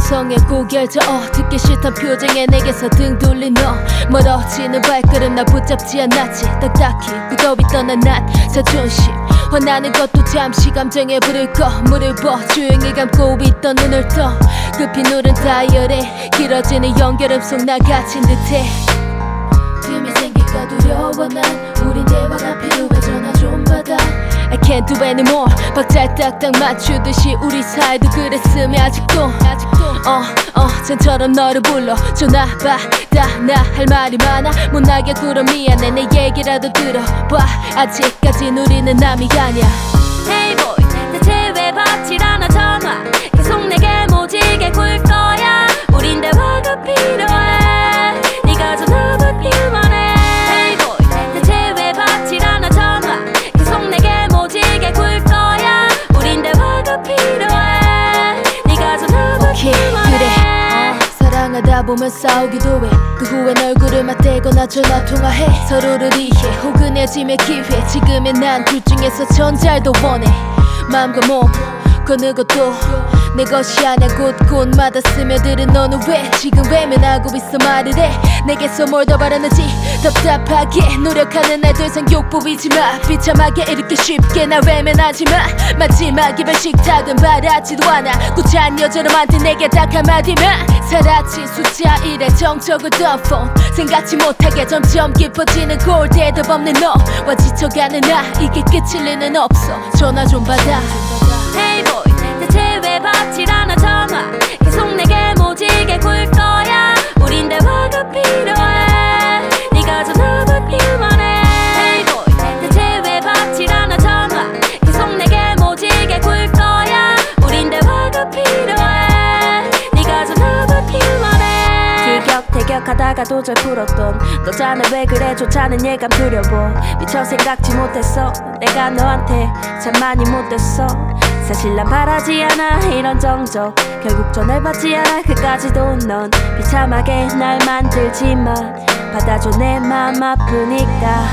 감성에 고결져 듣기 싫던 표정에 내게서 등 돌린 너 멀어지는 발걸음 나 붙잡지 않았지 딱딱히 굳어있 떠난 난 자존심 화나는 것도 잠시 감정에 불을 꺼 물을 버 조용히 감고 있던 눈을 떠 급히 누른 다이얼에 길어지는 연결음 속 나 갇힌 듯해 틈이 생길까 두려워 난 우린 대화가 필요해 전화 좀 받아 I can't do anymore 박자에 딱딱 맞추듯이 우리 사이도 그랬으면 아직도 쟤처럼 너를 불러 전화 받아 나 할 말이 많아 못나게 굴어 미안해 내 얘기라도 들어봐 아직까진 우리는 남이 아니야 Hey boy 대체 왜 받질 않아 전화 계속 내게 모지게 굴 거야 우린 대화가 필요해 네가 전화 받기만 해 Hey boy 대체 왜 받질 않아 전화 계속 내게 모지게 굴 거야 우린 대화가 필요해 네가 전화 받기만 그래. 해 사랑하다 보면 싸우기도 해 그 후엔 얼굴을 맞대거나 전화통화해 서로를 이해 혹은 헤어짐의 기회 지금의 난 둘 중에서 전자를 더 원해 마음과 몸 거느 것도 내 것이 아냐 곳곳마다 스며들은 너는 왜 지금 외면하고 있어 말을 해 내게서 뭘 더 바라는지 답답하게 노력하는 날 더 이상 욕보이지마 비참하게 이렇게 쉽게 날 외면하지마 마지막이 별식탁은 바라지도 않아 구차한 여자로만테 내게 딱 한마디만 사라진 숫자 1에 정적을 던 폰 생각지 못하게 점점 깊어지는 골 대답 없는 너와 지쳐가는 나 이게 끝일 리는 없어 전화 좀 받아 Hey boy 대체 왜 받질 않아 전화 계속 내게 모지게 굴 거야 우린 대화가 필요해 네가 전화 받기만 해 Hey boy 대체 왜 받질 않아 전화 계속 내게 모지게 굴 거야 우린 대화가 필요해 네가 전화 받기만 해 티격태격하다가 도저히 풀었던 너잖아 왜 그래 좋다는 예감 두려워 미처 생각지 못했어 내가 너한테 참 많이 못됐어 사실 난 바라지 않아 이런 정적 결국 전화를 받지 않아 그까지도 넌 비참하게 날 만들지만 받아줘 내 맘 아프니까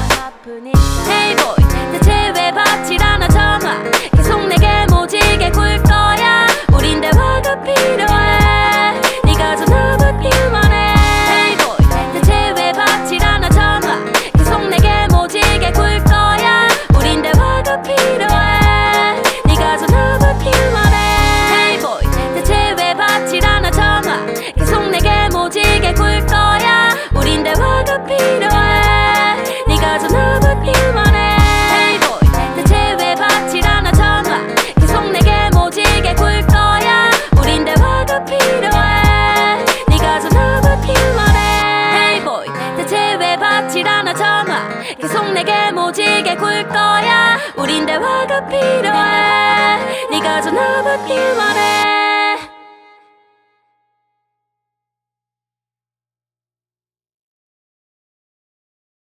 Hey boy 대체 왜 받질 않아 전화 계속 내게 모지게 굴 거야 우린 대화가 필요해 네가 전화 받기만 해 Hey boy 대체 왜 받질 않아 전화 계속 내게 모지게 굴 거야 우린 대화가 필요해 네가 전화 받기만 해 Hey boy 대체 왜 받질 않아 전화 계속 내게 모지게 굴 거야 우린 대화가 필요해 네가 전화 받기만 해 Hey boy 대체 왜 받질 않아 전화 계속 내게 모지게 굴 거야 우린 대화가 필요해 네가 전화 받기만 해 Hey boy 대체 왜 받질 않아 전화 계속 내게 모지게 굴 거야 우린 대화가 필요해 네가 전화 받기만 해